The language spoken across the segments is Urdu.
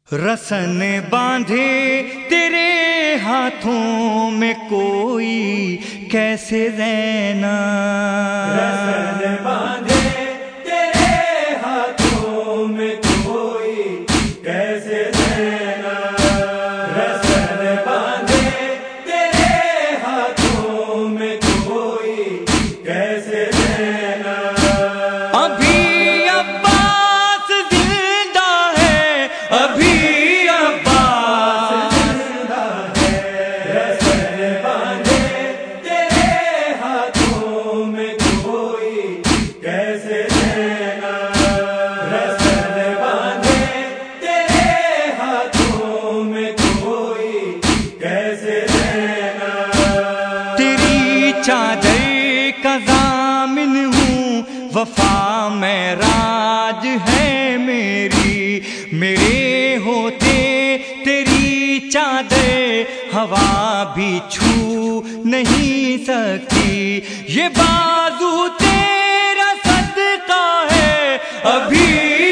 رسن باندھے تیرے ہاتھوں میں کوئی کیسے رہنا، رسن باندھے تیرے ہاتھوں میں کوئی کیسے رہنا، رسن باندھے تیرے ہاتھوں میں کوئی کیسے رہنا۔ ابھی عباس زندہ ہے، ابھی چادر کا ضامن ہوں، وفا میں راج ہے میری، میرے ہوتے تیری چادر ہوا بھی چھو نہیں سکتی، یہ بازو تیرا صدقہ ہے ابھی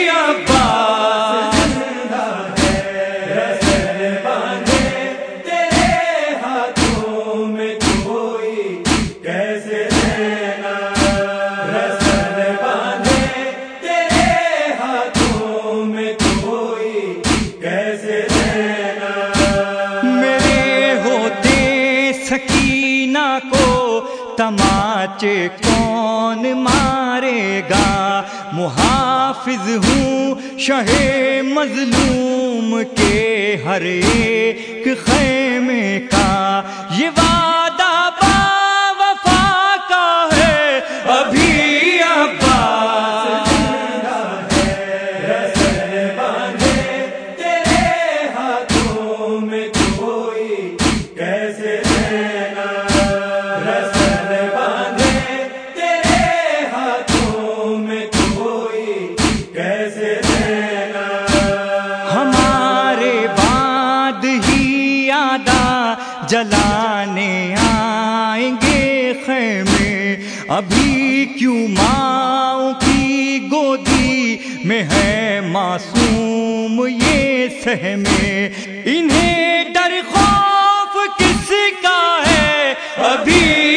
سکینہ کو تماچے کون مارے گا، محافظ ہوں شہ مظلوم کے ہر ایک خیمے کا، یہ وعدہ با وفا کا ہے ابھی جلانے آئیں گے خیمے، ابھی کیوں ماؤں کی گودی میں ہے معصوم یہ سہمے، انہیں ڈر خوف کس کا ہے ابھی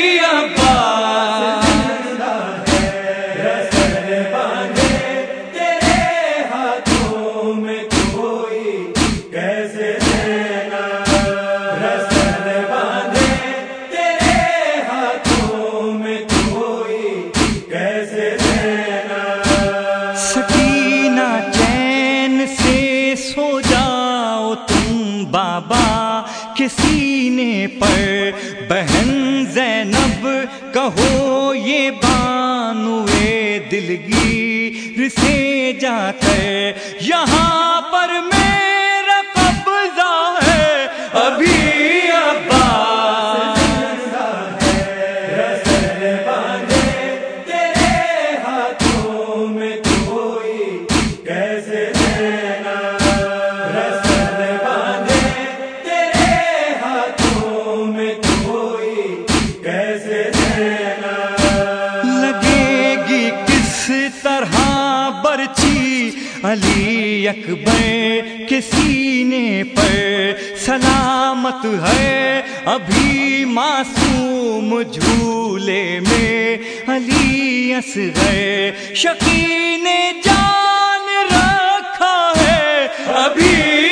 بابا کے سینے پر، بہن زینب کہو یہ بانوئے دلگیر سے جا کر، یہاں پر میرا قبضہ ہے ابھی علی اکبر کے سینے پر، سلامت ہے ابھی معصوم جھولے میں علی اصغر، شقی نے جان رکھا ہے ابھی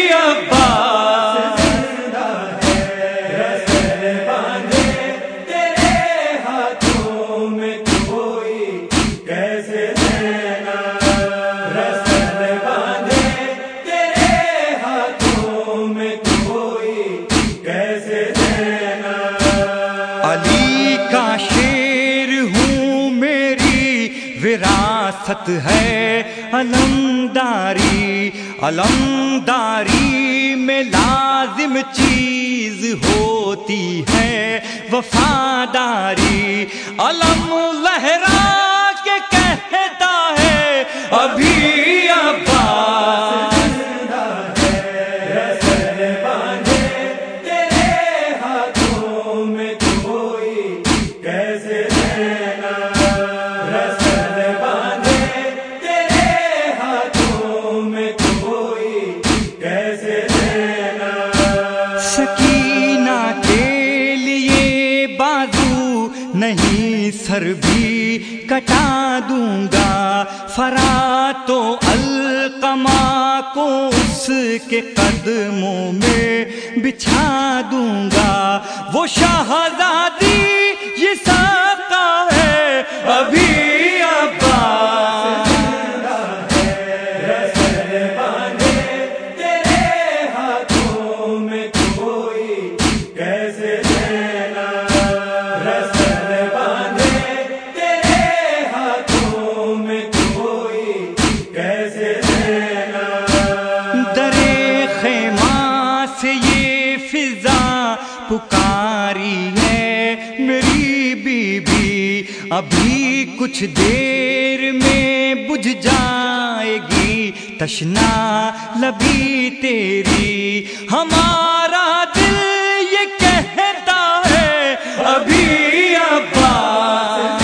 علی کا شیر ہوں، میری وراثت ہے علمداری، علمداری میں لازم چیز ہوتی ہے وفاداری، علم لہرا کے کہتا ہے ابھی کیسے سر بھی کٹا دوں گا، فرات و القما کو اس کے قدموں میں بچھا دوں گا۔ وہ شہزادی یہ ساقا ہے ابھی عباس، پکاری ہے میری بیوی، ابھی کچھ دیر میں بجھ جائے گی تشنا لبی تیری، ہمارا دل یہ کہتا ہے ابھی عباس،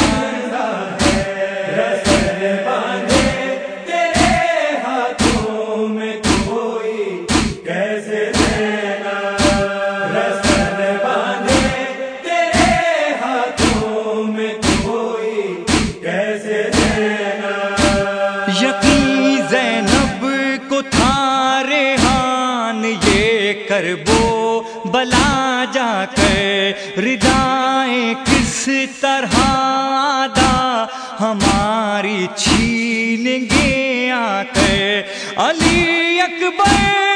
کربو بلا جا کر ردائیں کس طرح ادا ہماری چھین گے آ کر، علی اکبر